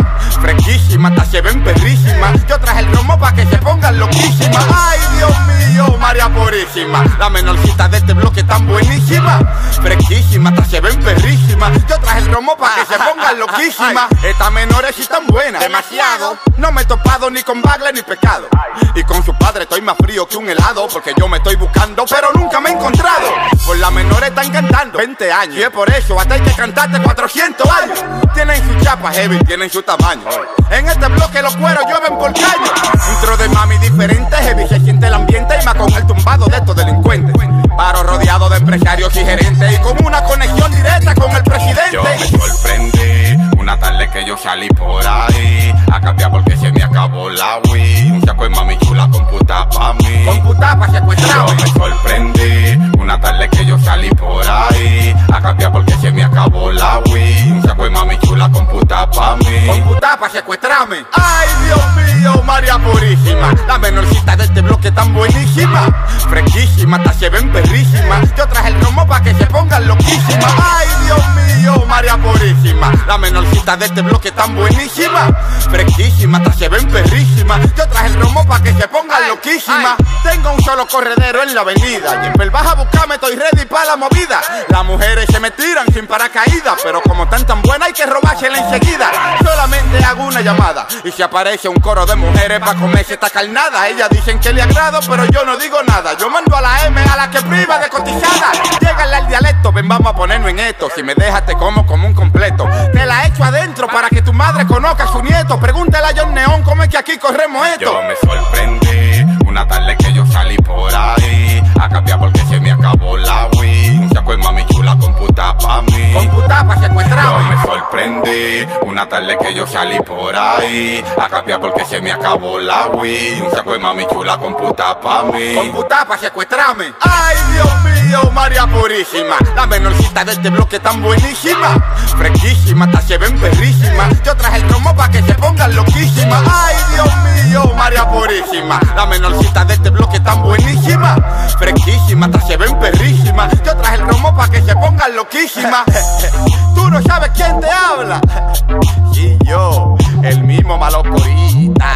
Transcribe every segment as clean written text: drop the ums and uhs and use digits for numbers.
fresquísima, hasta se ven perrísimas. Yo traje el romo pa' que se pongan loquísimas. Ay, Dios mío, María Purísima, la menorcita de este bloque tan buenísima. Fresquísima, hasta se ven perrísimas. Yo traje el romo pa' que se pongan loquísimas. Estas menores sí están buenas, demasiado. No me he topado ni con bagle ni pecado. Y con su padre estoy más frío que un helado, porque yo me estoy buscando, pero nunca me he encontrado. Por las menores están cantando 20 años, y es por eso hasta hay que cantarte 400 años. Tienen su chapa heavy, tienen su tamaño. En este bloque los cueros llueven por caño. Intro de mami diferente, heavy se siente el ambiente, y más con el tumbado de estos delincuentes. Paro rodeado de empresarios y gerentes, y con una conexión directa con el presidente. Yo me sorprendí una tarde que yo salí por ahí a cambiar porque se me acabó la Wii. Un saco de mami chula con puta pa' mí. Con puta pa' secuestrarme. Yo me sorprendí una tarde que yo salí por ahí a cambiar porque se me acabó la Wii. Un saco de mami chula con puta pa' mí. Con puta pa' secuestrarme. Ay, Dios mío, María Purísima, la menorcita de este bloque tan buenísima. Fresquísima, hasta se ven perrísimas. Yo traje el romo pa' que se pongan loquísimas. Ay, Dios mío, María Purísima, la menorcita de este bloque tan buenísima. Fresquísima, hasta se ven perrísimas. Yo traje el romo pa' que se pongan loquísimas. Tengo un solo corredero en la avenida, y en Pelbaja a buscarme estoy ready pa' la movida. Las mujeres se me tiran sin paracaídas, pero como están tan buenas hay que robársela enseguida. Solamente hago una llamada y se aparece un coro de mujeres pa' comerse esta carnada. Ellas dicen que le agrado, pero yo no digo nada. Yo mando a la M a la que priva de cotizada. Llegale al dialecto, ven vamos a ponernos en esto. Si me dejas te como un completo. Te la echo adentro para que tu madre conozca a su nieto. Pregúntale a John Neón cómo es que aquí corremos esto. Yo me sorprendí una tarde que yo salí por ahí a cambiar porque se me acabó la Wii. Un saco de mami chula con puta pa' mí. Con puta pa' secuestrarme. Yo me sorprendí una tarde que yo salí por ahí a cambiar porque se me acabó la Wii. Un saco de mami chula con puta pa' mí. Con puta pa' secuestrarme. Ay, Dios mío, María Purísima, la menorcita de este bloque tan buenísima. Fresquísima, hasta se ven perrísimas. Yo traje el romo pa' que se pongan loquísimas. Ay, Dios mío, María Purísima, la menorcita de este bloque tan buenísima. Fresquísima, hasta se ven perrísimas. Yo traje el romo pa' que se pongan loquísimas. Tú no sabes quién te habla. Y yo, el mismo Malocorita.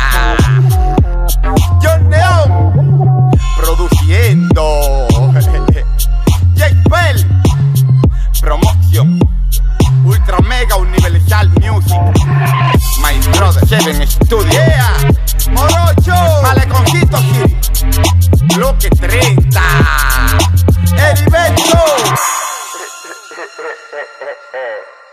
John Neón, produciendo. Jake Bell, promoción. Ultra Mega Universal Music. My Brother Seven Studio. Yeah. Morocho, Maleconcito City. Bloque 30. Heriberto.